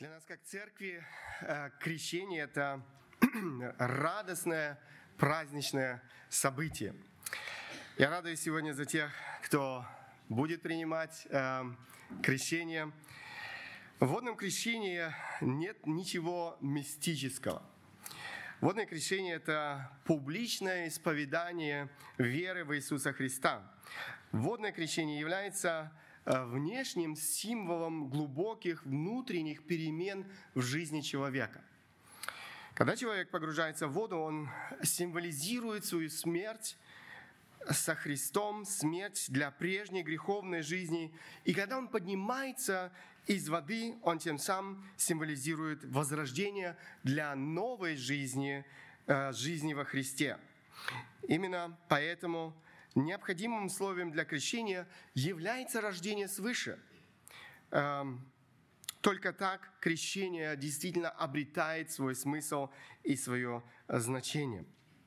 Для нас, как церкви, крещение – это радостное, праздничное событие. Я радуюсь сегодня за тех, кто будет принимать крещение. В водном крещении нет ничего мистического. Водное крещение – это публичное исповедание веры в Иисуса Христа. Водное крещение является внешним символом глубоких внутренних перемен в жизни человека. Когда человек погружается в воду, он символизирует свою смерть со Христом, смерть для прежней греховной жизни. И когда он поднимается из воды, он тем самым символизирует возрождение для новой жизни, жизни во Христе. Именно поэтому необходимым условием для крещения является рождение свыше. Только так крещение действительно обретает свой смысл и свое значение.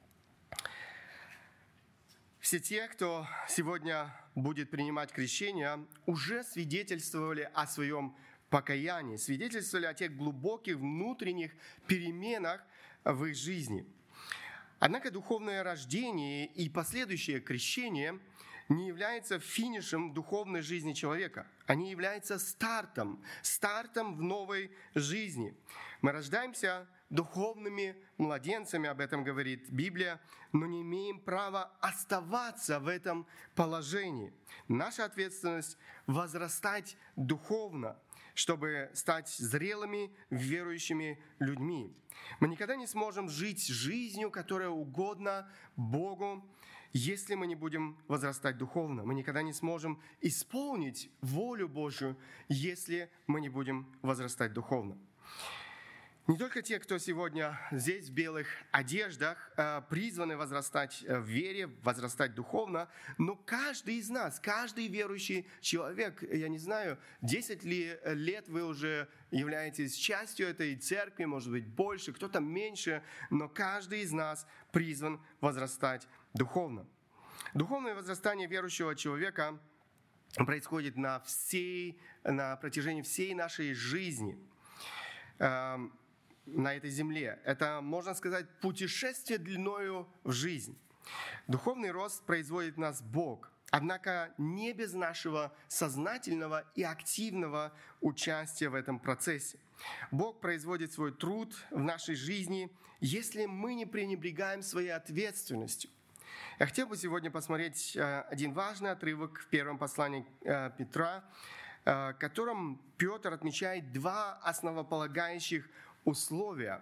Все те, кто сегодня будет принимать крещение, уже свидетельствовали о своем покаянии, свидетельствовали о тех глубоких внутренних переменах в их жизни. Однако духовное рождение и последующее крещение не являются финишем духовной жизни человека. Они являются стартом в новой жизни. Мы рождаемся духовными младенцами, об этом говорит Библия, но не имеем права оставаться в этом положении. Наша ответственность – возрастать духовно, чтобы стать зрелыми, верующими людьми. Мы никогда не сможем жить жизнью, которая угодна Богу, если мы не будем возрастать духовно. Мы никогда не сможем исполнить волю Божью, если мы не будем возрастать духовно. Не только те, кто сегодня здесь в белых одеждах, призваны возрастать в вере, возрастать духовно, но каждый из нас, каждый верующий человек, я не знаю, 10 лет вы уже являетесь частью этой церкви, может быть больше, кто-то меньше, но каждый из нас призван возрастать духовно. Духовное возрастание верующего человека происходит на протяжении всей нашей жизни на этой земле. Это, можно сказать, путешествие длиною в жизнь. Духовный рост производит в нас Бог, однако не без нашего сознательного и активного участия в этом процессе. Бог производит свой труд в нашей жизни, если мы не пренебрегаем своей ответственностью. Я хотел бы сегодня посмотреть один важный отрывок в первом послании Петра, в котором Петр отмечает два основополагающих условия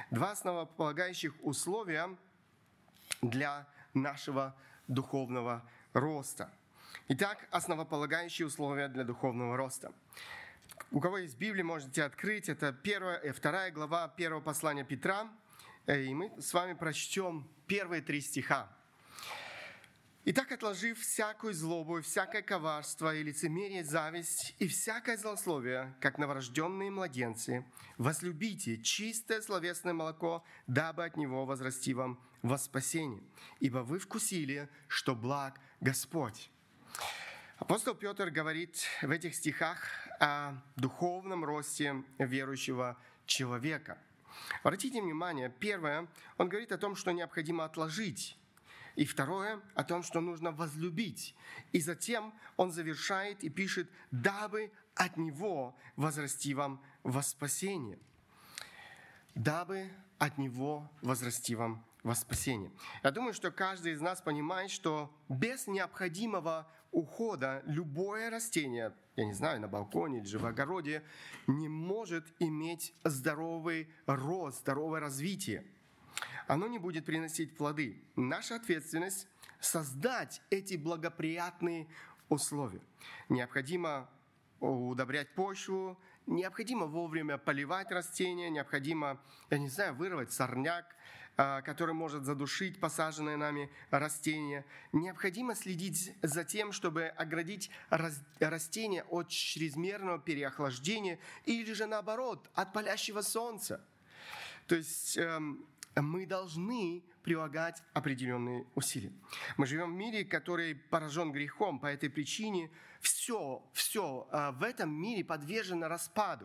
для нашего духовного роста. Итак, основополагающие условия для духовного роста. У кого есть Библия, можете открыть. Это 1 и 2 глава 1 послания Петра. И мы с вами прочтем первые 3 стиха. «Итак, отложив всякую злобу, и всякое коварство, и лицемерие, зависть, и всякое злословие, как новорожденные младенцы, возлюбите чистое словесное молоко, дабы от него возрасти вам во спасение. Ибо вы вкусили, что благ Господь». Апостол Петр говорит в этих стихах о духовном росте верующего человека. Обратите внимание, первое, он говорит о том, что необходимо отложить. И второе, о том, что нужно возлюбить. И затем он завершает и пишет, дабы от него возрасти вам во спасение. Дабы от него возрасти вам во спасение. Я думаю, что каждый из нас понимает, что без необходимого ухода любое растение, я не знаю, на балконе или же в огороде, не может иметь здоровый рост, здоровое развитие. Оно не будет приносить плоды. Наша ответственность – создать эти благоприятные условия. Необходимо удобрять почву, необходимо вовремя поливать растения, необходимо, вырвать сорняк, который может задушить посаженные нами растения. Необходимо следить за тем, чтобы оградить растения от чрезмерного переохлаждения или же наоборот, от палящего солнца. То есть мы должны прилагать определенные усилия. Мы живем в мире, который поражен грехом. По этой причине все в этом мире подвержено распаду.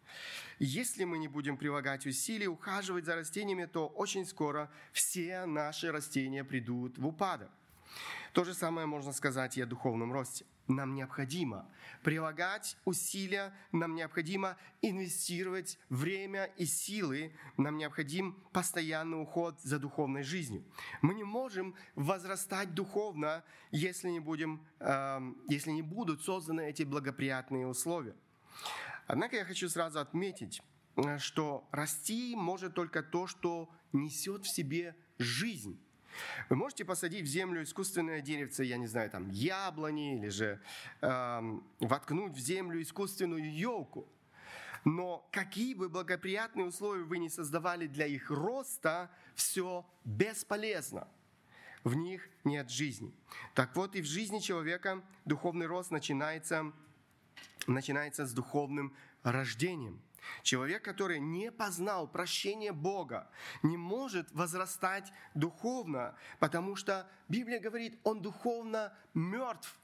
Если мы не будем прилагать усилий, ухаживать за растениями, то очень скоро все наши растения придут в упадок. То же самое можно сказать и о духовном росте. Нам необходимо прилагать усилия, нам необходимо инвестировать время и силы, нам необходим постоянный уход за духовной жизнью. Мы не можем возрастать духовно, если не будут созданы эти благоприятные условия. Однако я хочу сразу отметить, что расти может только то, что несет в себе жизнь. Вы можете посадить в землю искусственное деревце, я не знаю, там яблони, или же воткнуть в землю искусственную елку. Но какие бы благоприятные условия вы ни создавали для их роста, все бесполезно. В них нет жизни. Так вот и в жизни человека духовный рост начинается с духовным рождением. Человек, который не познал прощения Бога, не может возрастать духовно, потому что Библия говорит, он духовно мертв.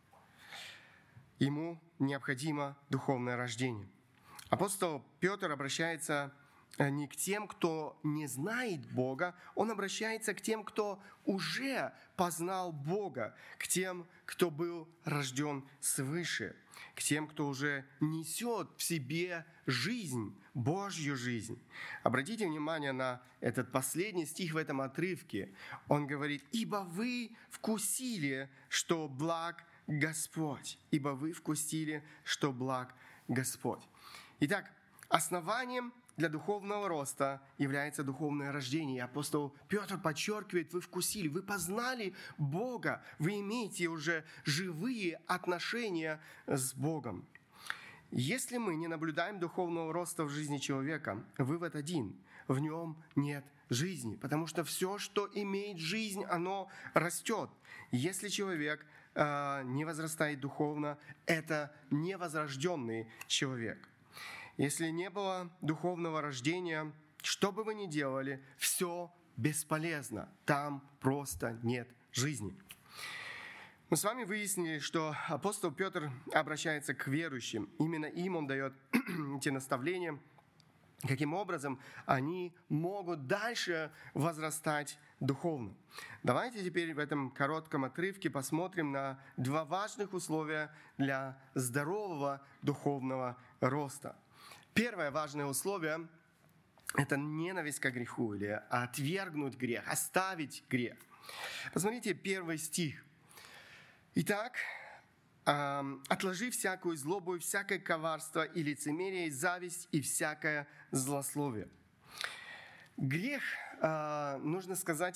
Ему необходимо духовное рождение. Апостол Петр обращается не к тем, кто не знает Бога, он обращается к тем, кто уже познал Бога, к тем, кто был рожден свыше, к тем, кто уже несет в себе жизнь, Божью жизнь. Обратите внимание на этот последний стих в этом отрывке. Он говорит, «Ибо вы вкусили, что благ Господь». «Ибо вы вкусили, что благ Господь». Итак, основанием для духовного роста является духовное рождение. И апостол Петр подчеркивает, вы вкусили, вы познали Бога, вы имеете уже живые отношения с Богом. Если мы не наблюдаем духовного роста в жизни человека, вывод один – в нем нет жизни, потому что все, что имеет жизнь, оно растет. Если человек не возрастает духовно, это невозрожденный человек. Если не было духовного рождения, что бы вы ни делали, все бесполезно. Там просто нет жизни. Мы с вами выяснили, что апостол Петр обращается к верующим. Именно им он дает эти наставления, каким образом они могут дальше возрастать духовно. Давайте теперь в этом коротком отрывке посмотрим на два важных условия для здорового духовного роста. Первое важное условие – это ненависть к греху, или отвергнуть грех, оставить грех. Посмотрите первый стих. «Итак, отложи всякую злобу, и всякое коварство, и лицемерие, и зависть, и всякое злословие». Грех, нужно сказать,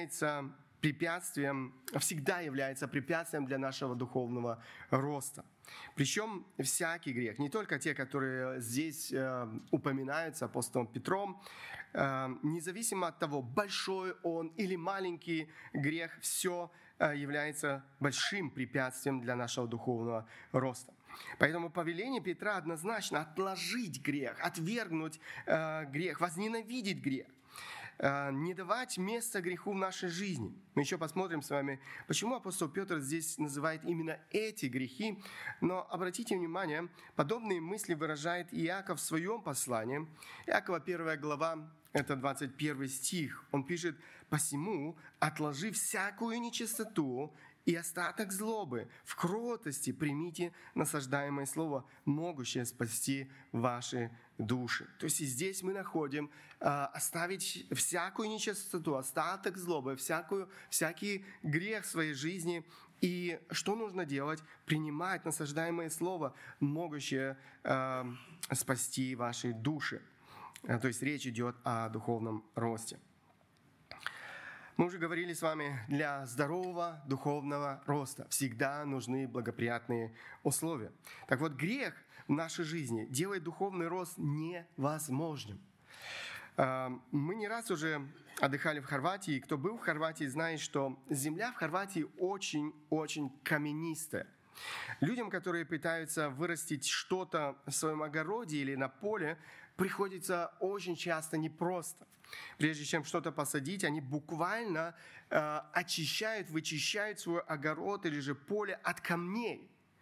всегда является препятствием для нашего духовного роста. Причем всякий грех, не только те, которые здесь упоминаются апостолом Петром, независимо от того, большой он или маленький грех, все является большим препятствием для нашего духовного роста. Поэтому повеление Петра однозначно отложить грех, отвергнуть грех, возненавидеть грех, не давать места греху в нашей жизни. Мы еще посмотрим с вами, почему апостол Петр здесь называет именно эти грехи. Но обратите внимание, подобные мысли выражает Иаков в своем послании. Иакова 1 глава, это 21 стих. Он пишет: «Посему, отложи всякую нечистоту и остаток злобы, в кротости примите насаждаемое слово, могущее спасти ваши души». То есть и здесь мы находим оставить всякую нечистоту, остаток злобы, всякий грех в своей жизни. И что нужно делать? Принимать насаждаемое слово, могущее спасти ваши души. То есть речь идет о духовном росте. Мы уже говорили с вами, для здорового духовного роста всегда нужны благоприятные условия. Так вот, грех в нашей жизни делает духовный рост невозможным. Мы не раз уже отдыхали в Хорватии. Кто был в Хорватии, знает, что земля в Хорватии очень-очень каменистая. Людям, которые пытаются вырастить что-то в своем огороде или на поле, приходится очень часто непросто. Прежде чем что-то посадить, они буквально вычищают свой огород или же поле от камней.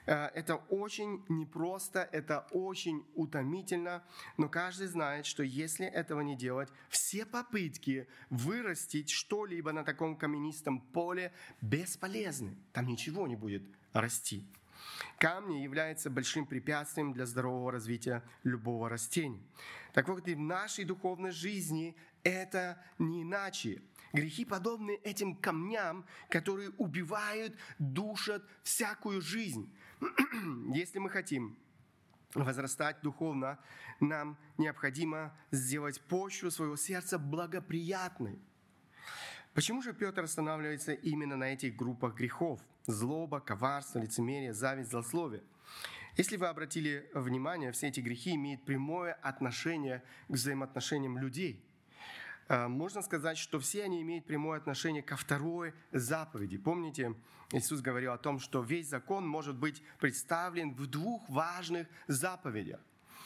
Это очень непросто, это очень утомительно, но каждый знает, что если этого не делать, все попытки вырастить что-либо на таком каменистом поле бесполезны. Там ничего не будет расти. Камни являются большим препятствием для здорового развития любого растения. Так вот, и в нашей духовной жизни это не иначе. Грехи подобны этим камням, которые убивают, душат всякую жизнь. Если мы хотим возрастать духовно, нам необходимо сделать почву своего сердца благоприятной. Почему же Петр останавливается именно на этих группах грехов? Злоба, коварство, лицемерие, зависть, злословие. Если вы обратили внимание, все эти грехи имеют прямое отношение к взаимоотношениям людей. Можно сказать, что все они имеют прямое отношение ко второй заповеди. Помните, Иисус говорил о том, что весь закон может быть представлен в двух важных заповедях.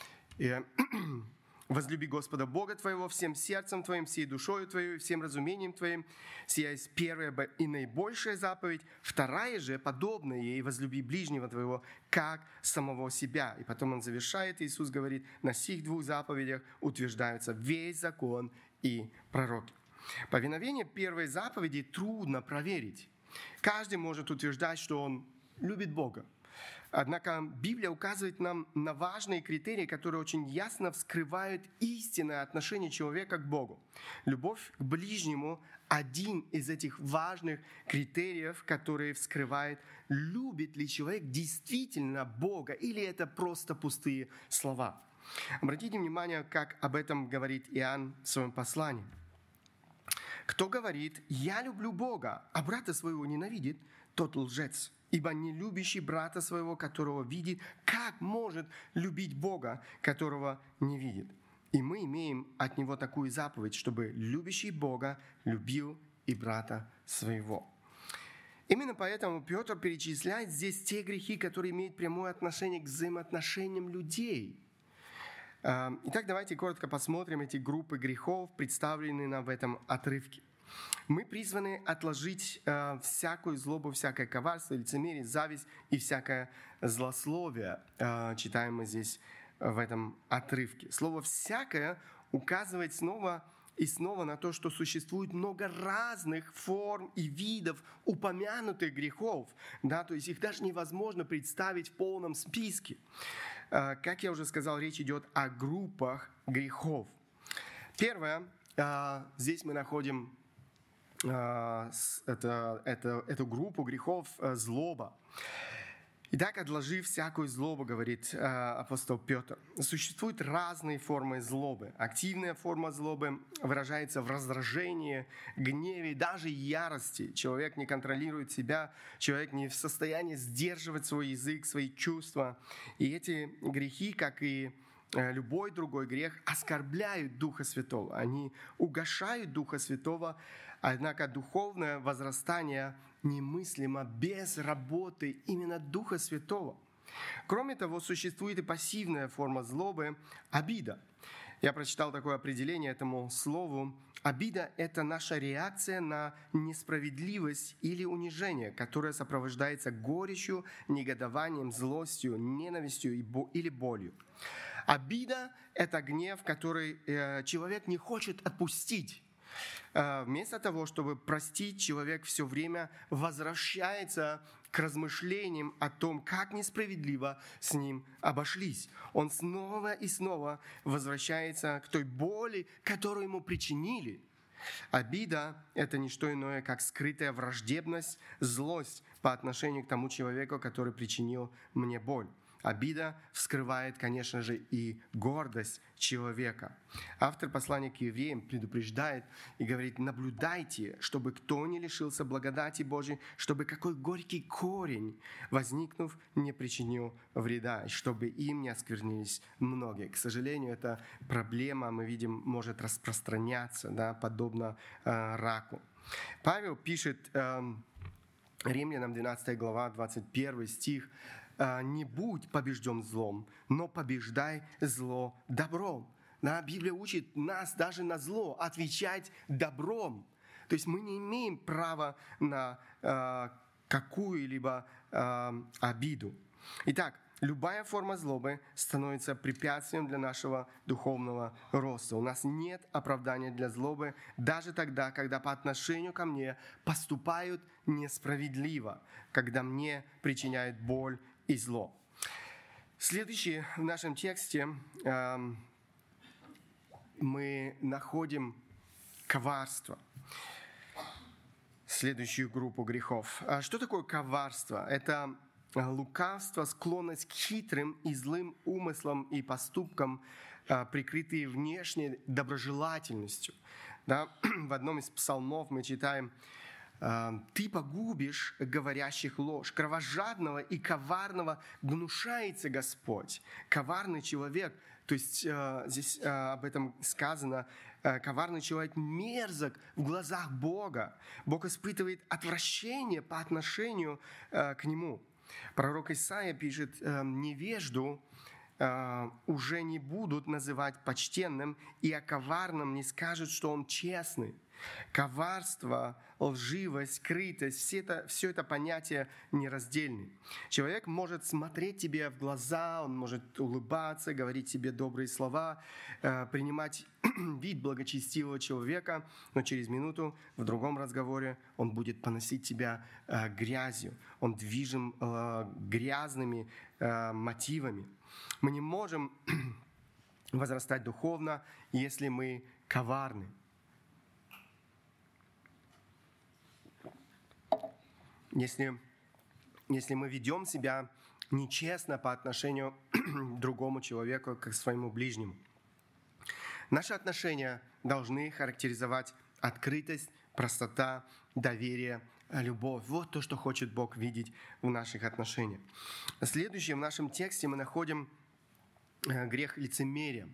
«Возлюби Господа Бога твоего всем сердцем твоим, всей душою твоей, всем разумением твоим». Сия есть первая и наибольшая заповедь. Вторая же, подобная ей: «Возлюби ближнего твоего, как самого себя». И потом он завершает, Иисус говорит: «На сих двух заповедях утверждаются весь закон и пророки». Повиновение первой заповеди трудно проверить. Каждый может утверждать, что он любит Бога. Однако Библия указывает нам на важные критерии, которые очень ясно вскрывают истинное отношение человека к Богу. Любовь к ближнему – один из этих важных критериев, которые вскрывает, любит ли человек действительно Бога, или это просто пустые слова. Обратите внимание, как об этом говорит Иоанн в своем послании. «Кто говорит: я люблю Бога, а брата своего ненавидит, тот лжец. Ибо не любящий брата своего, которого видит, как может любить Бога, которого не видит? И мы имеем от Него такую заповедь, чтобы любящий Бога любил и брата своего». Именно поэтому Петр перечисляет здесь те грехи, которые имеют прямое отношение к взаимоотношениям людей. Итак, давайте коротко посмотрим эти группы грехов, представленные нам в этом отрывке. Мы призваны отложить всякую злобу, всякое коварство, лицемерие, зависть и всякое злословие, читаем мы здесь в этом отрывке. Слово «всякое» указывает снова и снова на то, что существует много разных форм и видов упомянутых грехов. Да, то есть их даже невозможно представить в полном списке. Как я уже сказал, речь идет о группах грехов. Первое, здесь мы находим эту группу грехов злоба. Итак, отложив всякую злобу, говорит апостол Петр. Существуют разные формы злобы. Активная форма злобы выражается в раздражении, гневе, даже ярости. Человек не контролирует себя, человек не в состоянии сдерживать свой язык, свои чувства. И эти грехи, как и любой другой грех, оскорбляют Духа Святого. Они угошают Духа Святого, однако духовное возрастание немыслимо без работы именно Духа Святого. Кроме того, существует и пассивная форма злобы – обида. Я прочитал такое определение этому слову. Обида – это наша реакция на несправедливость или унижение, которое сопровождается горечью, негодованием, злостью, ненавистью или болью. Обида – это гнев, который человек не хочет отпустить. Вместо того, чтобы простить, человек все время возвращается к размышлениям о том, как несправедливо с ним обошлись. Он снова и снова возвращается к той боли, которую ему причинили. Обида – это не что иное, как скрытая враждебность, злость по отношению к тому человеку, который причинил мне боль. Обида вскрывает, конечно же, и гордость человека. Автор послания к евреям предупреждает и говорит: наблюдайте, чтобы кто не лишился благодати Божией, чтобы какой горький корень, возникнув, не причинил вреда, и чтобы им не осквернились многие. К сожалению, эта проблема, мы видим, может распространяться, да, подобно раку. Павел пишет Римлянам 12 глава, 21 стих: «Не будь побежден злом, но побеждай зло добром». Да, Библия учит нас даже на зло отвечать добром. То есть мы не имеем права на какую-либо обиду. Итак, любая форма злобы становится препятствием для нашего духовного роста. У нас нет оправдания для злобы даже тогда, когда по отношению ко мне поступают несправедливо, когда мне причиняют боль и зло. Следующее в нашем тексте мы находим коварство. Следующую группу грехов. Что такое коварство? Это лукавство, склонность к хитрым и злым умыслам и поступкам, прикрытые внешней доброжелательностью. Да? В одном из псалмов мы читаем: «Ты погубишь говорящих ложь, кровожадного и коварного гнушается Господь». Коварный человек, то есть здесь об этом сказано, коварный человек мерзок в глазах Бога. Бог испытывает отвращение по отношению к нему. Пророк Исаия пишет: «Невежду уже не будут называть почтенным, и о коварном не скажут, что он честный». Коварство, лживость, скрытость – все это понятия нераздельны. Человек может смотреть тебе в глаза, он может улыбаться, говорить тебе добрые слова, принимать вид благочестивого человека, но через минуту в другом разговоре он будет поносить тебя грязью, он движим грязными мотивами. Мы не можем возрастать духовно, если мы коварны. Если мы ведем себя нечестно по отношению к другому человеку, как к своему ближнему. Наши отношения должны характеризовать открытость, простота, доверие, любовь. Вот то, что хочет Бог видеть в наших отношениях. Следующее в нашем тексте мы находим грех лицемерия.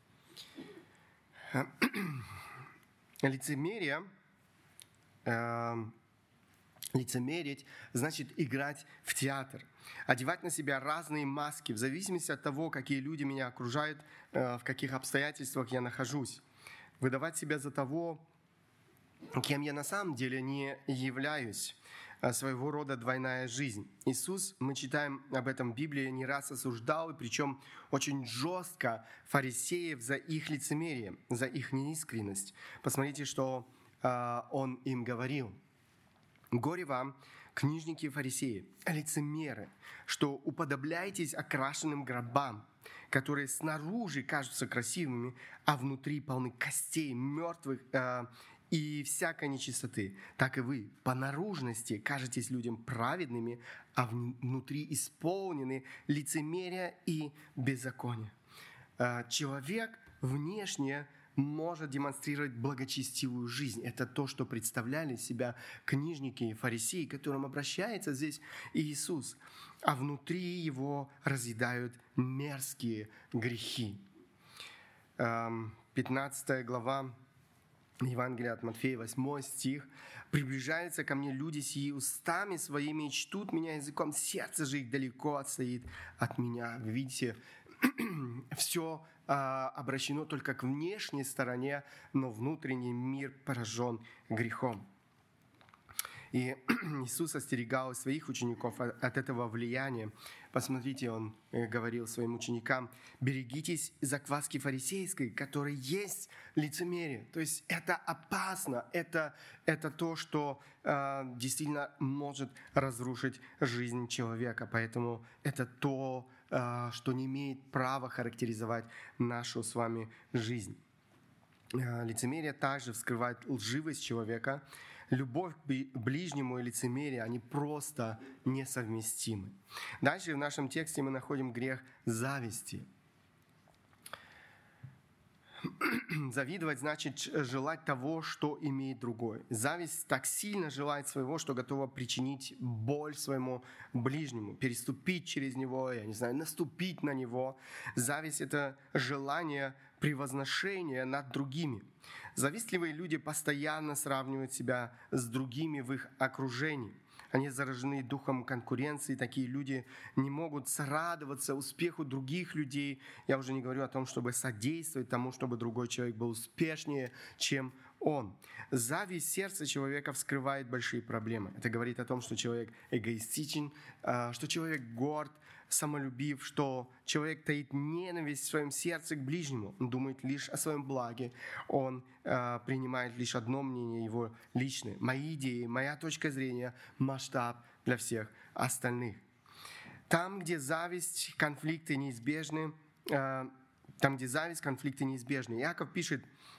Лицемерить значит играть в театр, одевать на себя разные маски в зависимости от того, какие люди меня окружают, в каких обстоятельствах я нахожусь. Выдавать себя за того, кем я на самом деле не являюсь. Своего рода двойная жизнь. Иисус, мы читаем об этом в Библии, не раз осуждал, и причем очень жестко, фарисеев за их лицемерие, за их неискренность. Посмотрите, что Он им говорил. «Горе вам, книжники и фарисеи, лицемеры, что уподобляетесь окрашенным гробам, которые снаружи кажутся красивыми, а внутри полны костей, мертвых и всякой нечистоты. Так и вы по наружности кажетесь людям праведными, а внутри исполнены лицемерия и беззакония». Человек внешне может демонстрировать благочестивую жизнь. Это то, что представляли себя книжники и фарисеи, к которым обращается здесь Иисус. А внутри его разъедают мерзкие грехи. 15 глава Евангелия от Матфея, 8 стих. «Приближаются ко мне люди сии устами своими и чтут меня языком, сердце же их далеко отстоит от меня». Вы видите, все обращено только к внешней стороне, но внутренний мир поражен грехом. И Иисус остерегал своих учеников от этого влияния. Посмотрите, Он говорил своим ученикам: «Берегитесь закваски фарисейской, которая есть лицемерие». То есть это опасно, это то, что действительно может разрушить жизнь человека. Поэтому это то, что не имеет права характеризовать нашу с вами жизнь. Лицемерие также вскрывает лживость человека. Любовь к ближнему и лицемерие, они просто несовместимы. Дальше в нашем тексте мы находим грех зависти. Завидовать значит желать того, что имеет другой. Зависть так сильно желает своего, что готова причинить боль своему ближнему, переступить через него, наступить на него. Зависть – это желание превозношения над другими. Завистливые люди постоянно сравнивают себя с другими в их окружении. Они заражены духом конкуренции. Такие люди не могут сорадоваться успеху других людей. Я уже не говорю о том, чтобы содействовать тому, чтобы другой человек был успешнее, чем он. Зависть сердца человека вскрывает большие проблемы. Это говорит о том, что человек эгоистичен, что человек горд, самолюбив, что человек таит ненависть в своем сердце к ближнему. Он думает лишь о своем благе. Он принимает лишь одно мнение, его личное. Мои идеи, моя точка зрения, масштаб для всех остальных. Там, где зависть, конфликты неизбежны, Иаков пишет,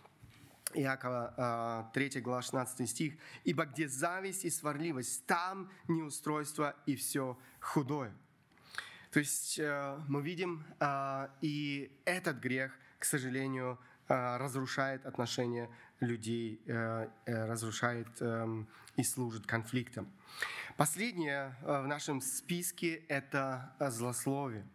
Иакова 3 глава 16 стих: «Ибо где зависть и сварливость, там неустройство и все худое». То есть мы видим, и этот грех, к сожалению, разрушает отношения людей, разрушает и служит конфликтам. Последнее в нашем списке – это злословие.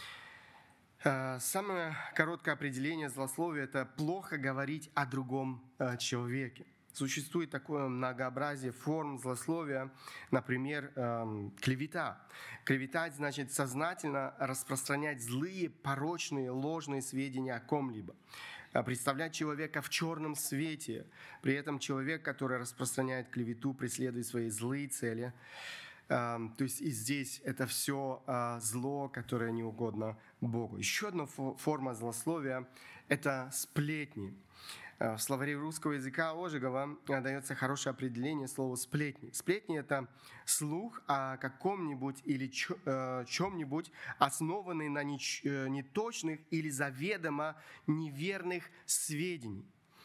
Самое короткое определение злословия – это плохо говорить о другом человеке. Существует такое многообразие форм злословия, например, клевета. Клеветать значит сознательно распространять злые, порочные, ложные сведения о ком-либо. Представлять человека в черном свете. При этом человек, который распространяет клевету, преследует свои злые цели. То есть и здесь это все зло, которое не угодно Богу. Еще одна форма злословия – это сплетни. В словаре русского языка Ожегова дается хорошее определение слова «сплетни». Сплетни – это слух о каком-нибудь или чем-нибудь, основанный на неточных или заведомо неверных сведениях.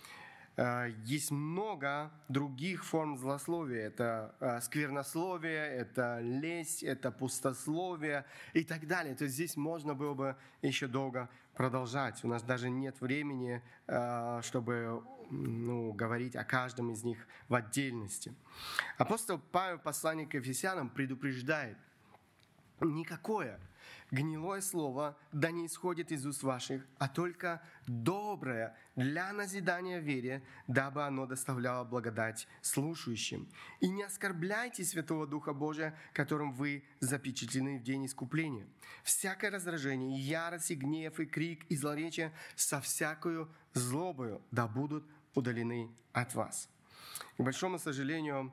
Есть много других форм злословия. Это сквернословие, это лесть, это пустословие и так далее. То есть здесь можно было бы еще долго продолжать. У нас даже нет времени, чтобы говорить о каждом из них в отдельности. Апостол Павел в послании к Ефесянам предупреждает: «Никакое гнилое слово да не исходит из уст ваших, а только доброе для назидания в вере, дабы оно доставляло благодать слушающим. И не оскорбляйте Святого Духа Божия, которым вы запечатлены в день искупления. Всякое раздражение, ярость, и гнев, и крик, и злоречие со всякою злобою да будут удалены от вас». К большому сожалению,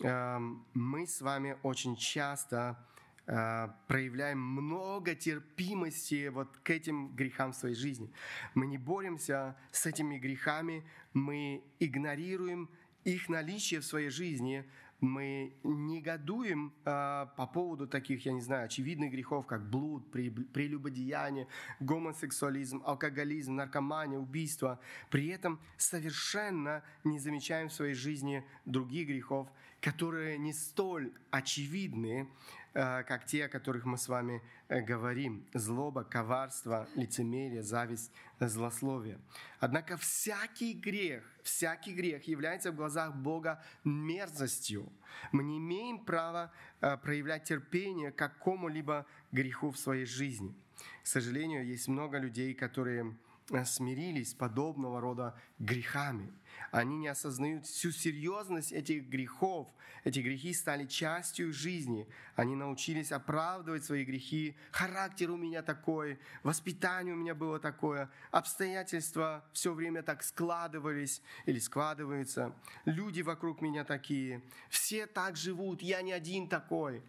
мы с вами очень часто проявляем много терпимости к этим грехам в своей жизни. Мы не боремся с этими грехами, мы игнорируем их наличие в своей жизни, мы негодуем по поводу таких, очевидных грехов, как блуд, прелюбодеяние, гомосексуализм, алкоголизм, наркомания, убийство. При этом совершенно не замечаем в своей жизни других грехов, которые не столь очевидны, как те, о которых мы с вами говорим: злоба, коварство, лицемерие, зависть, злословие. Однако всякий грех является в глазах Бога мерзостью. Мы не имеем права проявлять терпение к какому-либо греху в своей жизни. К сожалению, есть много людей, которые смирились с подобного рода грехами. Они не осознают всю серьезность этих грехов. Эти грехи стали частью жизни. Они научились оправдывать свои грехи. Характер у меня такой, воспитание у меня было такое, обстоятельства все время так складывались или складываются. Люди вокруг меня такие, все так живут, я не один такой.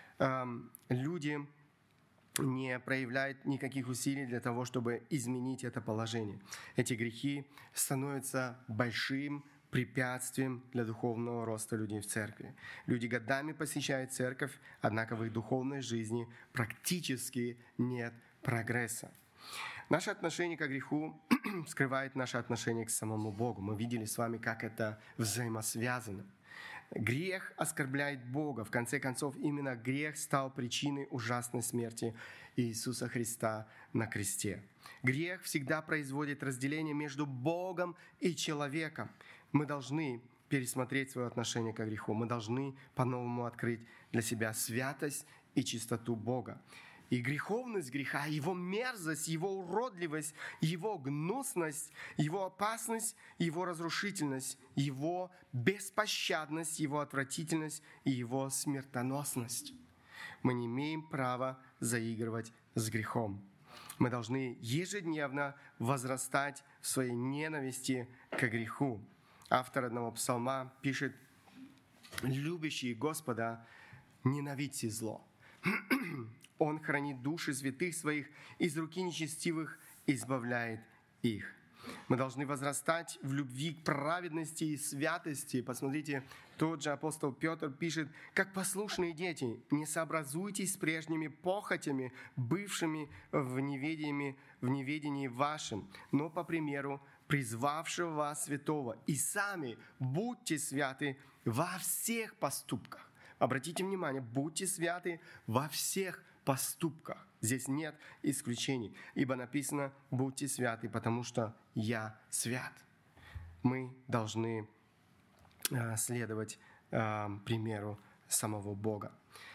Люди не проявляет никаких усилий для того, чтобы изменить это положение. Эти грехи становятся большим препятствием для духовного роста людей в церкви. Люди годами посещают церковь, однако в их духовной жизни практически нет прогресса. Наше отношение к греху скрывает наше отношение к самому Богу. Мы видели с вами, как это взаимосвязано. Грех оскорбляет Бога. В конце концов, именно грех стал причиной ужасной смерти Иисуса Христа на кресте. Грех всегда производит разделение между Богом и человеком. Мы должны пересмотреть свое отношение к греху. Мы должны по-новому открыть для себя святость и чистоту Бога. И греховность греха, его мерзость, его уродливость, его гнусность, его опасность, его разрушительность, его беспощадность, его отвратительность и его смертоносность. Мы не имеем права заигрывать с грехом. Мы должны ежедневно возрастать в своей ненависти к греху. Автор одного псалма пишет: «Любящие Господа, ненавидьте зло». Он хранит души святых своих, из руки нечестивых избавляет их. Мы должны возрастать в любви к праведности и святости. Посмотрите, тот же апостол Петр пишет: «Как послушные дети, не сообразуйтесь с прежними похотями, бывшими в неведении вашем, но по примеру призвавшего вас святого, и сами будьте святы во всех поступках». Обратите внимание, будьте святы во всех поступках. Здесь нет исключений, ибо написано: будьте святы, потому что я свят. Мы должны следовать примеру самого Бога.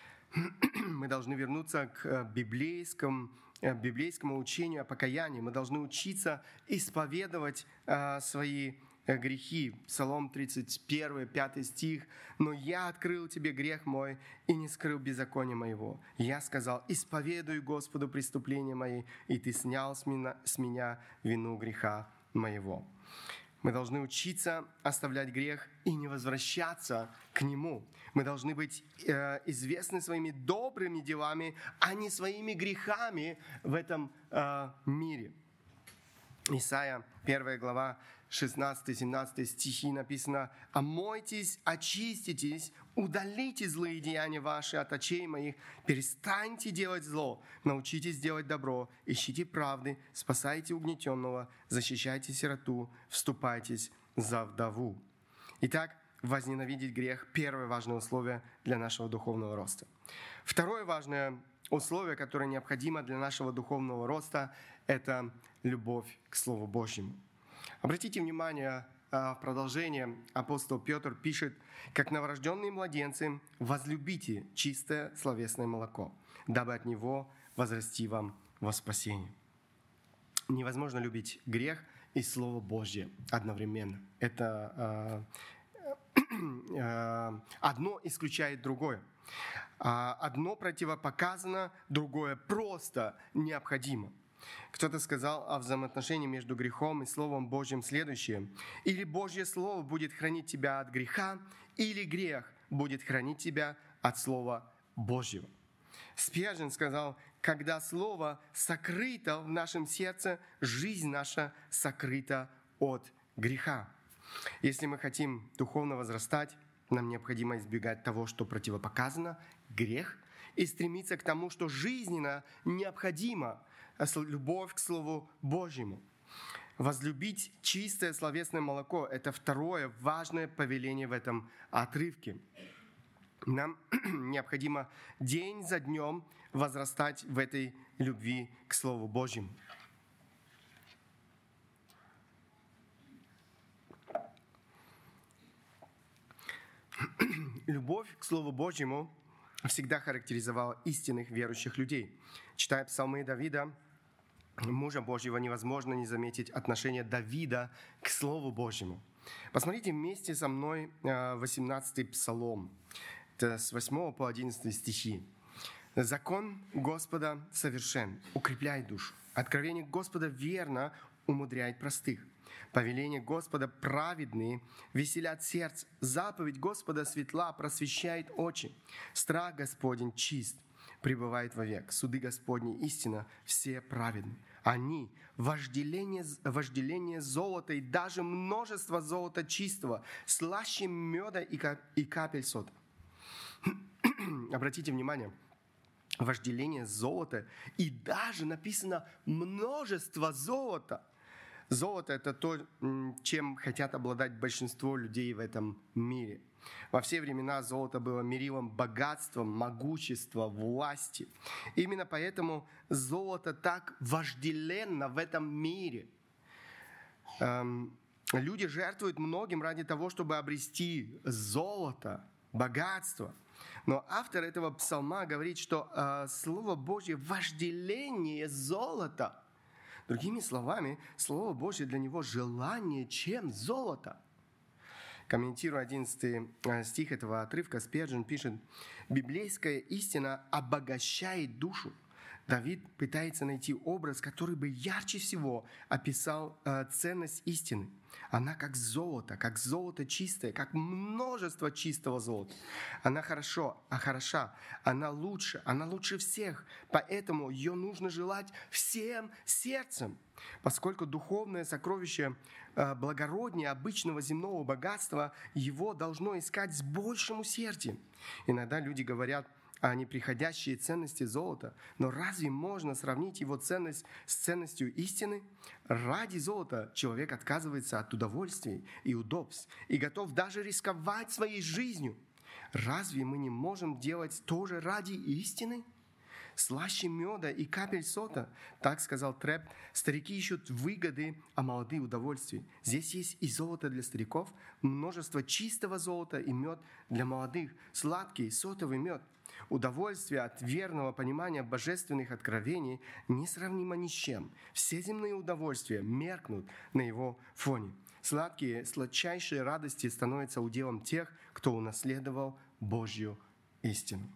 Мы должны вернуться к библейскому учению о покаянии. Мы должны учиться исповедовать свои грехи. Псалом 31, 5 стих. «Но я открыл тебе грех мой и не скрыл беззакония моего. Я сказал: исповедуй Господу преступления мои, и ты снял с меня вину греха моего». Мы должны учиться оставлять грех и не возвращаться к нему. Мы должны быть известны своими добрыми делами, а не своими грехами в этом мире. Исайя 1 глава 16-17 стихи написано: «Омойтесь, очиститесь, удалите злые деяния ваши от очей моих, перестаньте делать зло, научитесь делать добро, ищите правды, спасайте угнетенного, защищайте сироту, вступайтесь за вдову». Итак, возненавидеть грех – первое важное условие для нашего духовного роста. Второе важное условие, которое необходимо для нашего духовного роста – это любовь к Слову Божьему. Обратите внимание, в продолжение апостол Петр пишет: «Как новорожденные младенцы, возлюбите чистое словесное молоко, дабы от него возрасти вам во спасение». Невозможно любить грех и Слово Божье одновременно. Это одно исключает другое. Одно противопоказано, другое просто необходимо. Кто-то сказал о взаимоотношении между грехом и Словом Божьим следующее: «Или Божье Слово будет хранить тебя от греха, или грех будет хранить тебя от Слова Божьего». Спержен сказал: «Когда Слово сокрыто в нашем сердце, жизнь наша сокрыта от греха». Если мы хотим духовно возрастать, нам необходимо избегать того, что противопоказано, грех, и стремиться к тому, что жизненно необходимо, любовь к Слову Божьему. Возлюбить чистое словесное молоко – это второе важное повеление в этом отрывке. Нам необходимо день за днем возрастать в этой любви к Слову Божьему. Любовь к Слову Божьему всегда характеризовала истинных верующих людей. Читая псалмы Давида, мужа Божьего, невозможно не заметить отношение Давида к Слову Божьему. Посмотрите вместе со мной 18-й псалом, это с 8 по 11 стихи. «Закон Господа совершен, укрепляет душу. Откровение Господа верно, умудряет простых. Повеление Господа праведные, веселят сердце. Заповедь Господа светла, просвещает очи. Страх Господень чист, пребывает вовек. Суды Господни истина, все праведны. Они вожделение золота и даже множество золота чистого, слаще меда и капель сода». Обратите внимание, вожделение золота и даже написано множество золота. Золото – это то, чем хотят обладать большинство людей в этом мире. Во все времена золото было мерилом богатства, могущества, власти. Именно поэтому золото так вожделенно в этом мире. Люди жертвуют многим ради того, чтобы обрести золото, богатство. Но автор этого псалма говорит, что Слово Божье – вожделение золота. Другими словами, Слово Божье для него желание, чем золото. Комментируя 11 стих этого отрывка, Спержен пишет: «Библейская истина обогащает душу, Давид пытается найти образ, который бы ярче всего описал ценность истины. Она как золото чистое, как множество чистого золота. Она хороша, она лучше всех. Поэтому ее нужно желать всем сердцем. Поскольку духовное сокровище благороднее обычного земного богатства, его должно искать с большим усердием. Иногда люди говорят о неприходящей ценности золота, но разве можно сравнить его ценность с ценностью истины? Ради золота человек отказывается от удовольствий и удобств и готов даже рисковать своей жизнью. Разве мы не можем делать то же ради истины? Слаще меда и капель сота, так сказал Треп, старики ищут выгоды, а молодые удовольствия. Здесь есть и золото для стариков, множество чистого золота и мед для молодых, сладкий сотовый мед. Удовольствие от верного понимания божественных откровений несравнимо ни с чем. Все земные удовольствия меркнут на его фоне. Сладчайшие радости становятся уделом тех, кто унаследовал Божью истину.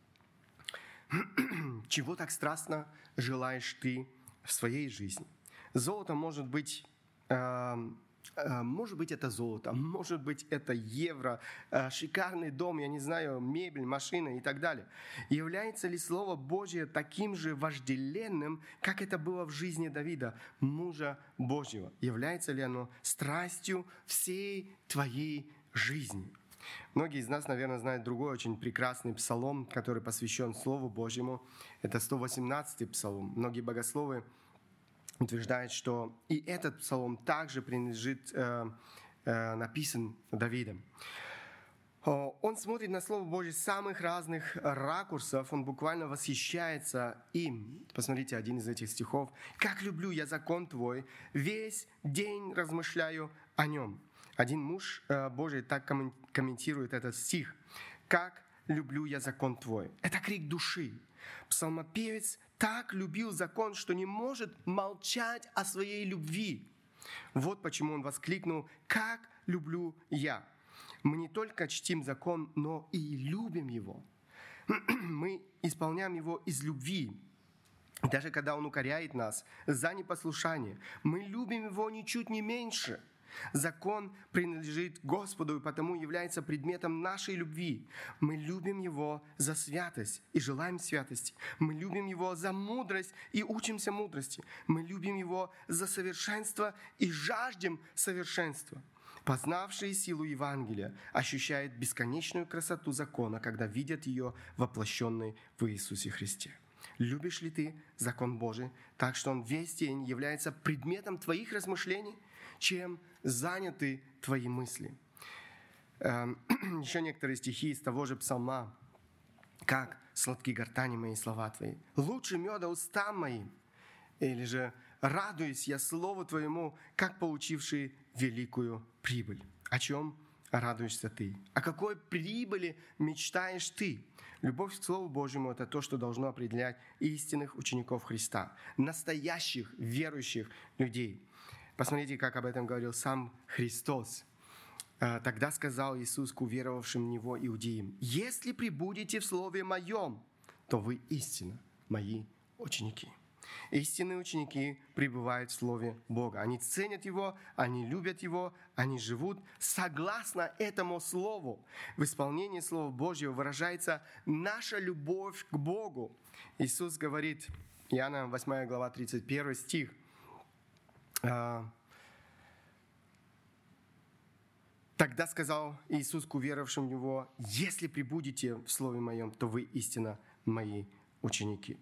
Чего так страстно желаешь ты в своей жизни? Золото может быть это золото, может быть это евро, шикарный дом, я не знаю, мебель, машина и так далее. Является ли Слово Божье таким же вожделенным, как это было в жизни Давида, мужа Божьего? Является ли оно страстью всей твоей жизни? Многие из нас, наверное, знают другой очень прекрасный псалом, который посвящен Слову Божьему. Это 118-й псалом. Многие богословы утверждают, что и этот псалом также написан Давидом. Он смотрит на Слово Божье с самых разных ракурсов, он буквально восхищается им. Посмотрите один из этих стихов. «Как люблю я закон Твой, весь день размышляю о нем». Один муж Божий так комментирует этот стих. «Как люблю я закон Твой». Это крик души. Псалмопевец так любил закон, что не может молчать о своей любви. Вот почему он воскликнул: «Как люблю я». Мы не только чтим закон, но и любим его. Мы исполняем его из любви. Даже когда он укоряет нас за непослушание, мы любим его ничуть не меньше. Закон принадлежит Господу и потому является предметом нашей любви. Мы любим Его за святость и желаем святости. Мы любим Его за мудрость и учимся мудрости. Мы любим Его за совершенство и жаждем совершенства. Познавшие силу Евангелия ощущают бесконечную красоту закона, когда видят ее воплощенной в Иисусе Христе. Любишь ли ты закон Божий так, что он весь день является предметом твоих размышлений? Чем заняты твои мысли? Еще некоторые стихи из того же псалма. «Как сладки гортани мои слова Твои, лучше меда уста мои». Или же «Радуюсь я слову Твоему, как получивший великую прибыль». О чем радуешься ты? О какой прибыли мечтаешь ты? Любовь к Слову Божьему – это то, что должно определять истинных учеников Христа, настоящих верующих людей. Посмотрите, как об этом говорил сам Христос. Тогда сказал Иисус к уверовавшим в Него иудеям: «Если пребудете в Слове Моем, то вы истинно Мои ученики». Истинные ученики пребывают в Слове Бога. Они ценят Его, они любят Его, они живут согласно этому Слову. В исполнении Слова Божьего выражается наша любовь к Богу. Иисус говорит, Иоанна 8 глава 31 стих, «Тогда сказал Иисус к уверовавшим в Него: если пребудете в Слове Моем, то вы истинно Мои ученики».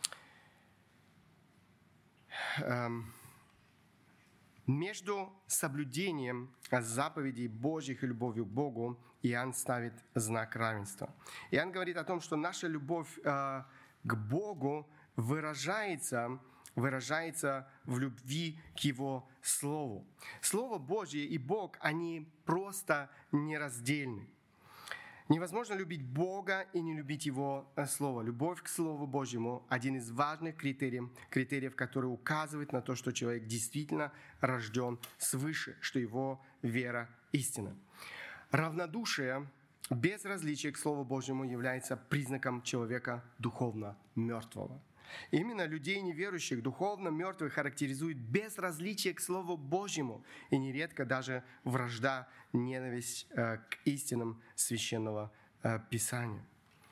Между соблюдением заповедей Божьих и любовью к Богу Иоанн ставит знак равенства. Иоанн говорит о том, что наша любовь к Богу выражается в любви к Его Слову. Слово Божье и Бог, они просто нераздельны. Невозможно любить Бога и не любить Его Слово. Любовь к Слову Божьему – один из важных критериев, который указывает на то, что человек действительно рожден свыше, что его вера истина. Равнодушие, безразличие к Слову Божьему является признаком человека духовно мертвого. Именно людей неверующих, духовно мертвых характеризует безразличие к Слову Божьему и нередко даже вражда, ненависть к истинам Священного Писания.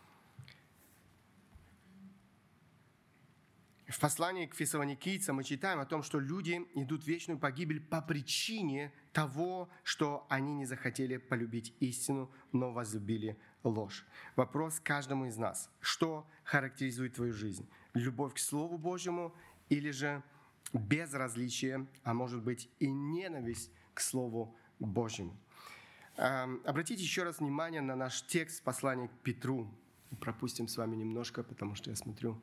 В послании к фессалоникийцам мы читаем о том, что люди идут в вечную погибель по причине того, что они не захотели полюбить истину, но возлюбили ложь. Вопрос каждому из нас: что характеризует твою жизнь? Любовь к Слову Божьему или же безразличие, а может быть и ненависть к Слову Божьему? Обратите еще раз внимание на наш текст послания к Петру. Пропустим с вами немножко, потому что я смотрю.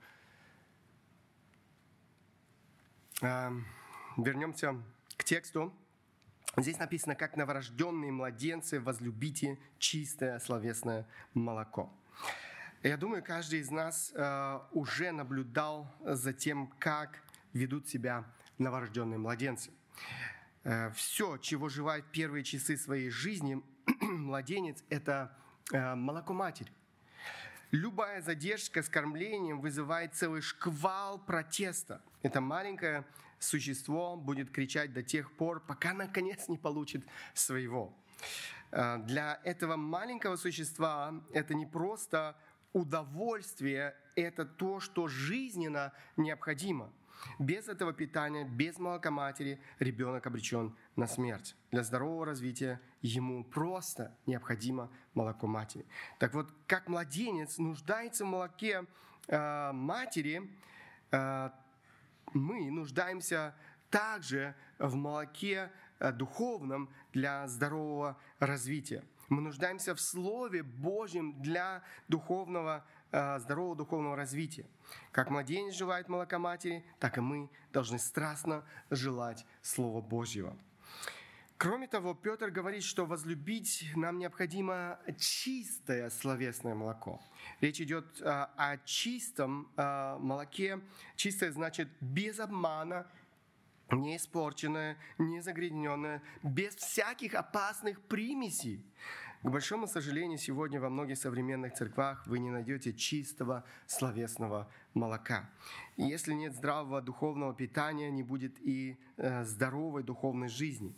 Вернемся к тексту. Здесь написано: «Как новорожденные младенцы, возлюбите чистое словесное молоко». Я думаю, каждый из нас уже наблюдал за тем, как ведут себя новорожденные младенцы. Все, чего желает первые часы своей жизни младенец, это молоко матери. Любая задержка с кормлением вызывает целый шквал протеста. Это маленькое существо будет кричать до тех пор, пока наконец не получит своего. Для этого маленького существа это не просто удовольствие, это то, что жизненно необходимо. Без этого питания, без молока матери ребенок обречен на смерть. Для здорового развития ему просто необходимо молоко матери. Так вот, как младенец нуждается в молоке матери, мы нуждаемся также в молоке духовном для здорового развития. Мы нуждаемся в Слове Божьем для здорового духовного развития. Как младенец желает молока матери, так и мы должны страстно желать Слова Божьего. Кроме того, Петр говорит, что возлюбить нам необходимо чистое словесное молоко. Речь идет о чистом молоке. Чистое значит без обмана, не испорченное, не загрязненное, без всяких опасных примесей. К большому сожалению, сегодня во многих современных церквах вы не найдете чистого словесного молока. И если нет здравого духовного питания, не будет и здоровой духовной жизни.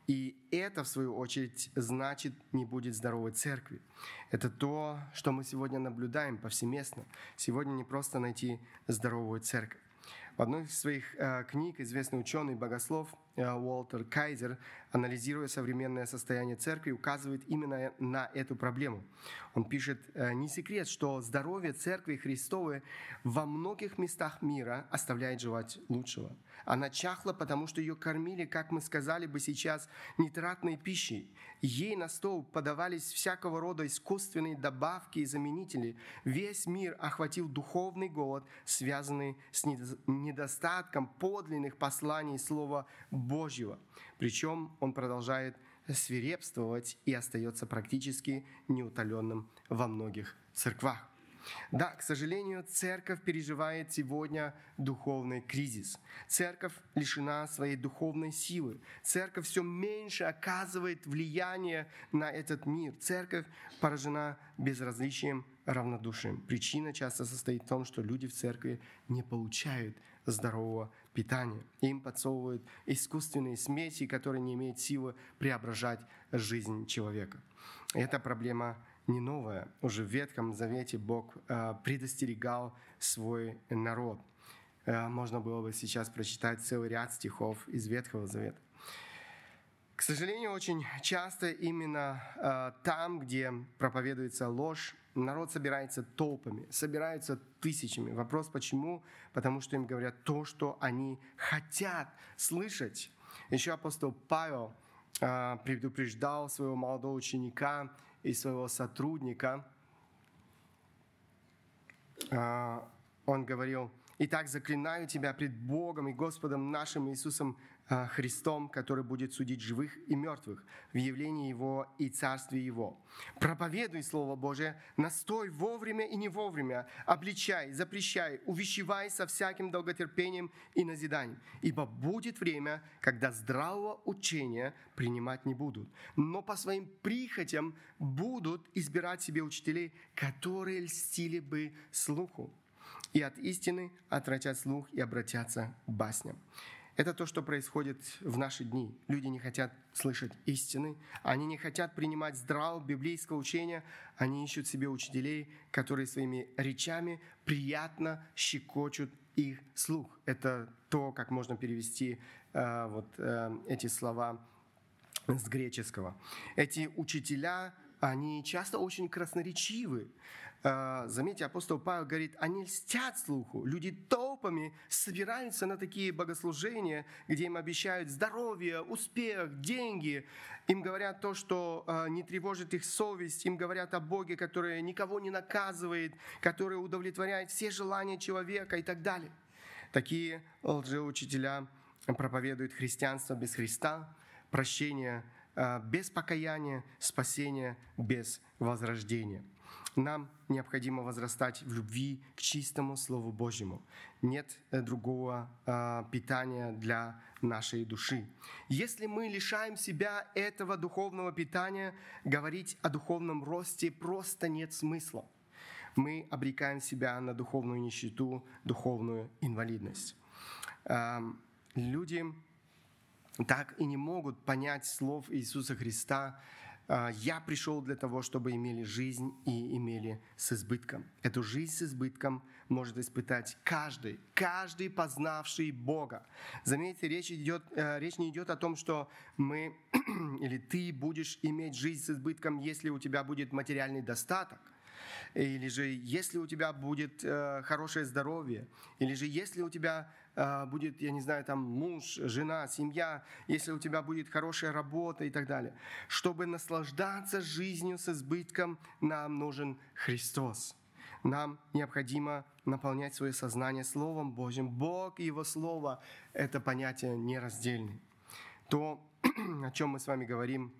И это, в свою очередь, значит, не будет здоровой церкви. Это то, что мы сегодня наблюдаем повсеместно. Сегодня не просто найти здоровую церковь. В одной из своих книг известный ученый и богослов Уолтер Кайзер, анализируя современное состояние церкви, указывает именно на эту проблему. Он пишет: «Не секрет, что здоровье церкви Христовой во многих местах мира оставляет желать лучшего. Она чахла, потому что ее кормили, как мы сказали бы сейчас, нитратной пищей. Ей на стол подавались всякого рода искусственные добавки и заменители. Весь мир охватил духовный голод, связанный с недостатком подлинных посланий Слова Божьего». Причем он продолжает свирепствовать и остается практически неутоленным во многих церквах. Да, к сожалению, церковь переживает сегодня духовный кризис. Церковь лишена своей духовной силы. Церковь все меньше оказывает влияние на этот мир. Церковь поражена безразличием, равнодушием. Причина часто состоит в том, что люди в церкви не получают здорового питания. Им подсовывают искусственные смеси, которые не имеют силы преображать жизнь человека. Эта проблема не новая. Уже в Ветхом Завете Бог предостерегал свой народ. Можно было бы сейчас прочитать целый ряд стихов из Ветхого Завета. К сожалению, очень часто именно там, где проповедуется ложь, народ собирается толпами, собираются тысячами. Вопрос почему? Потому что им говорят то, что они хотят слышать. Еще апостол Павел предупреждал своего молодого ученика и своего сотрудника. Он говорил: «Итак, заклинаю тебя пред Богом и Господом нашим Иисусом Христом, который будет судить живых и мертвых в явлении Его и Царстве Его. Проповедуй Слово Божие, настой вовремя и не вовремя, обличай, запрещай, увещевай со всяким долготерпением и назиданием. Ибо будет время, когда здравого учения принимать не будут, но по своим прихотям будут избирать себе учителей, которые льстили бы слуху. и от истины отвратят слух и обратятся к басням. Это то, что происходит в наши дни. Люди не хотят слышать истины, они не хотят принимать здравого библейского учения, они ищут себе учителей, которые своими речами приятно щекочут их слух. Это то, как можно перевести эти слова с греческого. Эти учителя, они часто очень красноречивы. Заметьте, апостол Павел говорит, они льстят слуху. Люди толпами собираются на такие богослужения, где им обещают здоровье, успех, деньги. Им говорят то, что не тревожит их совесть. Им говорят о Боге, который никого не наказывает, который удовлетворяет все желания человека и так далее. Такие лжеучителя проповедуют христианство без Христа, прощение без покаяния, спасение без возрождения. Нам необходимо возрастать в любви к чистому Слову Божьему. Нет другого питания для нашей души. Если мы лишаем себя этого духовного питания, говорить о духовном росте просто нет смысла. Мы обрекаем себя на духовную нищету, духовную инвалидность. Люди так и не могут понять слов Иисуса Христа: «Я пришел для того, чтобы имели жизнь и имели с избытком». Эту жизнь с избытком может испытать каждый, познавший Бога. Заметьте, речь не идет о том, что мы или ты будешь иметь жизнь с избытком, если у тебя будет материальный достаток, или же если у тебя будет хорошее здоровье, или же если у тебя будет, муж, жена, семья, если у тебя будет хорошая работа и так далее. Чтобы наслаждаться жизнью с избытком, нам нужен Христос. Нам необходимо наполнять свое сознание Словом Божьим. Бог и Его Слово – это понятие нераздельное. То, о чем мы с вами говорим,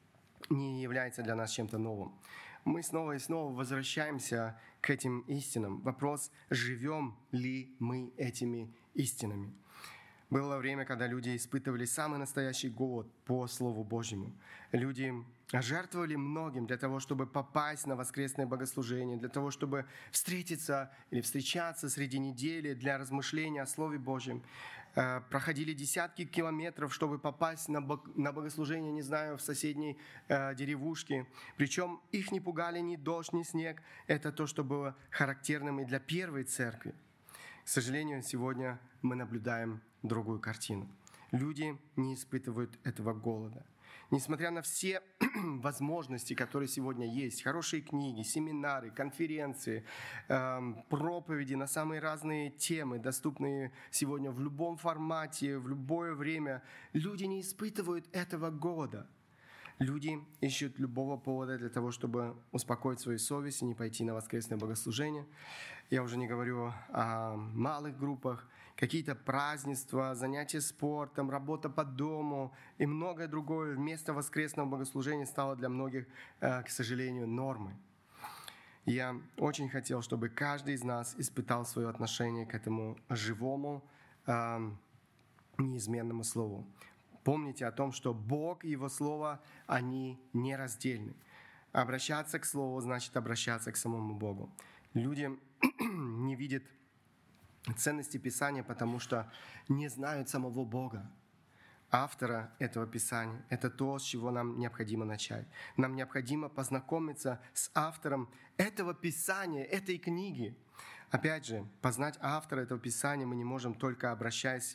не является для нас чем-то новым. Мы снова и снова возвращаемся к этим истинам. Вопрос, живем ли мы этими истинами. Было время, когда люди испытывали самый настоящий голод по Слову Божьему. Люди жертвовали многим для того, чтобы попасть на воскресное богослужение, для того, чтобы встретиться или встречаться среди недели для размышления о Слове Божьем. Проходили десятки километров, чтобы попасть на богослужение, в соседней деревушке. Причем их не пугали ни дождь, ни снег. Это то, что было характерным и для первой церкви. К сожалению, сегодня мы наблюдаем другую картину. Люди не испытывают этого голода. Несмотря на все возможности, которые сегодня есть, хорошие книги, семинары, конференции, проповеди на самые разные темы, доступные сегодня в любом формате, в любое время, люди не испытывают этого голода. Люди ищут любого повода для того, чтобы успокоить свою совесть и не пойти на воскресное богослужение. Я уже не говорю о малых группах, какие-то празднества, занятия спортом, работа по дому и многое другое вместо воскресного богослужения стало для многих, к сожалению, нормой. Я очень хотел, чтобы каждый из нас испытал свое отношение к этому живому, неизменному Слову. Помните о том, что Бог и Его Слово, они нераздельны. Обращаться к Слову значит обращаться к самому Богу. Люди не видят ценности Писания, потому что не знают самого Бога, автора этого Писания. Это то, с чего нам необходимо начать. Нам необходимо познакомиться с автором этого Писания, этой книги. Опять же, познать автора этого Писания мы не можем только обращаясь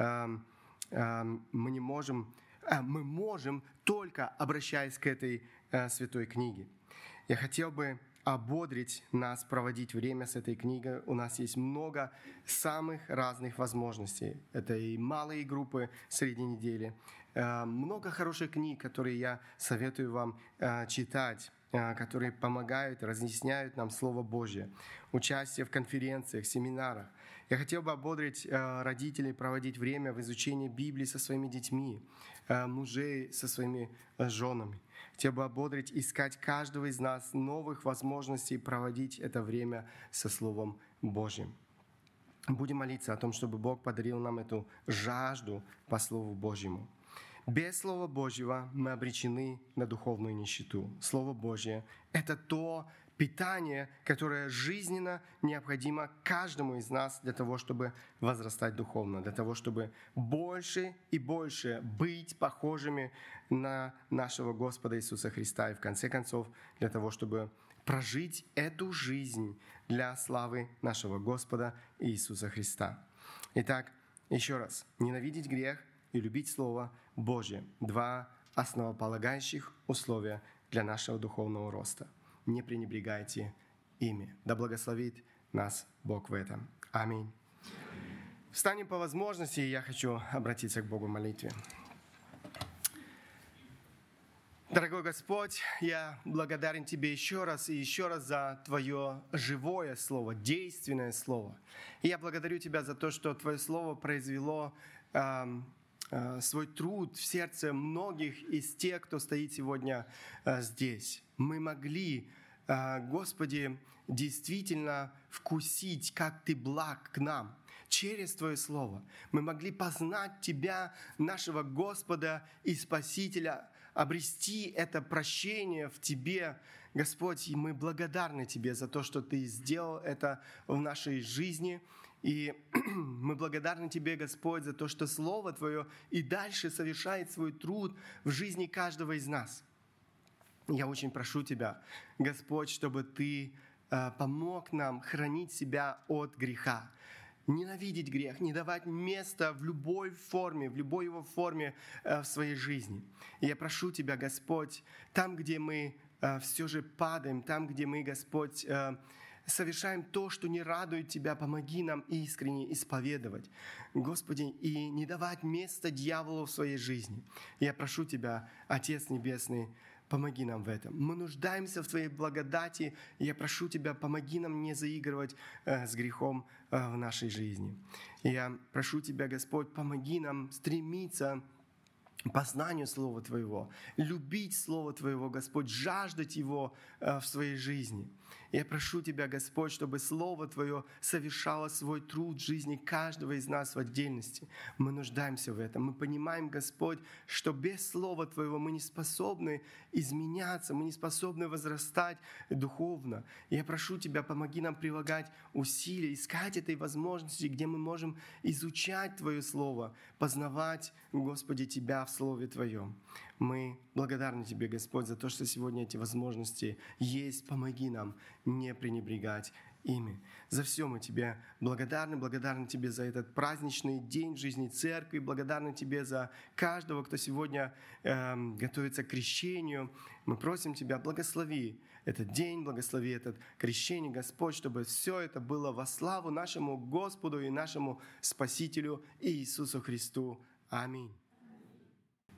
мы можем только обращаясь к этой святой книге. Я хотел бы ободрить нас проводить время с этой книгой. У нас есть много самых разных возможностей. Это и малые группы среди недели, много хороших книг, которые я советую вам читать, которые помогают, разъясняют нам Слово Божье, участие в конференциях, семинарах. Я хотел бы ободрить родителей проводить время в изучении Библии со своими детьми, мужей со своими женами. Хотел бы ободрить, искать каждого из нас новых возможностей проводить это время со Словом Божьим. Будем молиться о том, чтобы Бог подарил нам эту жажду по Слову Божьему. Без Слова Божьего мы обречены на духовную нищету. Слово Божье – это то питание, которое жизненно необходимо каждому из нас для того, чтобы возрастать духовно, для того, чтобы больше и больше быть похожими на нашего Господа Иисуса Христа. И в конце концов, для того, чтобы прожить эту жизнь для славы нашего Господа Иисуса Христа. Итак, еще раз, ненавидеть грех и любить Слово Божье – два основополагающих условия для нашего духовного роста. Не пренебрегайте ими. Да благословит нас Бог в этом. Аминь. Встанем по возможности, и я хочу обратиться к Богу в молитве. Дорогой Господь, я благодарен Тебе еще раз за Твое живое Слово, действенное Слово. И я благодарю Тебя за то, что Твое Слово произвело свой труд в сердце многих из тех, кто стоит сегодня здесь. Мы могли, Господи, действительно вкусить, как Ты благ к нам через Твое Слово. Мы могли познать Тебя, нашего Господа и Спасителя, обрести это прощение в Тебе. Господь, и мы благодарны Тебе за то, что Ты сделал это в нашей жизни. И мы благодарны Тебе, Господь, за то, что Слово Твое и дальше совершает свой труд в жизни каждого из нас. Я очень прошу Тебя, Господь, чтобы Ты помог нам хранить себя от греха, ненавидеть грех, не давать места в любой его форме в своей жизни. И я прошу Тебя, Господь, там, где мы все же падаем, там, где мы, Господь, совершаем то, что не радует Тебя, помоги нам искренне исповедовать, Господи, и не давать места дьяволу в своей жизни. Я прошу Тебя, Отец Небесный, помоги нам в этом. Мы нуждаемся в Твоей благодати, и я прошу Тебя, помоги нам не заигрывать с грехом в нашей жизни. И я прошу Тебя, Господь, помоги нам стремиться познанию Слова Твоего, любить Слово Твоего, Господь, жаждать Его в своей жизни. Я прошу Тебя, Господь, чтобы Слово Твое совершало свой труд в жизни каждого из нас в отдельности. Мы нуждаемся в этом. Мы понимаем, Господь, что без Слова Твоего мы не способны изменяться, мы не способны возрастать духовно. Я прошу Тебя, помоги нам прилагать усилия, искать этой возможности, где мы можем изучать Твое Слово, познавать, Господи, Тебя в Слове Твоем. Мы благодарны Тебе, Господь, за то, что сегодня эти возможности есть. Помоги нам не пренебрегать ими. За все мы Тебе благодарны Тебе за этот праздничный день в жизни церкви, благодарны Тебе за каждого, кто сегодня готовится к крещению. Мы просим Тебя, благослови этот день, благослови это крещение, Господь, чтобы все это было во славу нашему Господу и нашему Спасителю Иисусу Христу. Аминь.